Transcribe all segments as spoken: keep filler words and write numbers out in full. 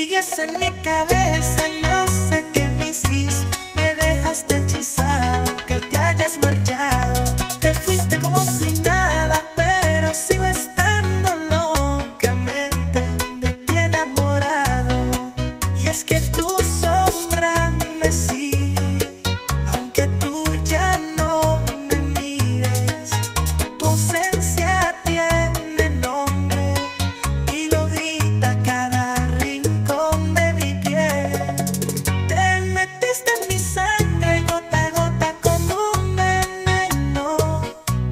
sigues en mi cabeza, no sé qué me hiciste. Me dejaste hechizado, que te hayas marchado. Te fuiste como si nada, pero sigo estando locamente de ti enamorado. Y es que tu sombra me sigue, aunque tú ya no me mires. Tu ausencia tiene nombre y lo grita cada rincón de mi piel. Te metiste en mi sangre gota a gota como un veneno.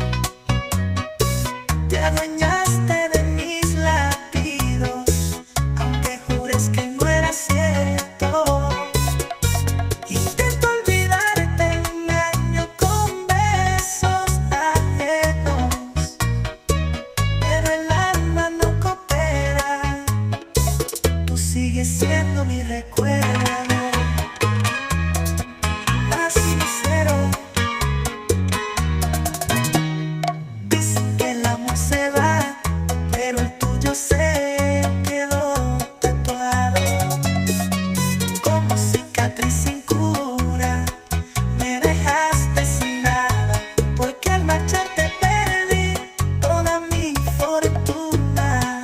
Te adueñaste de mis latidos, aunque jures que no era cierto. Intento olvidarte, engaño con besos ajenos, pero el alma no coopera. Tú sigues siendo mi recuerdo más sincero. Dicen que el amor se va, pero el tuyo se quedó tatuado como cicatriz sin cura. Me dejaste sin nada, porque al marcharte perdí toda mi fortuna.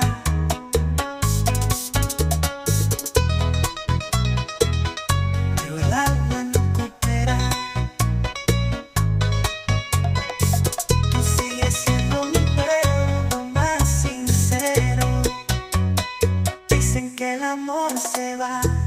Pero el alma no coopera. Tú sigues siendo mi recuerdo más sincero. Dicen que el amor se va,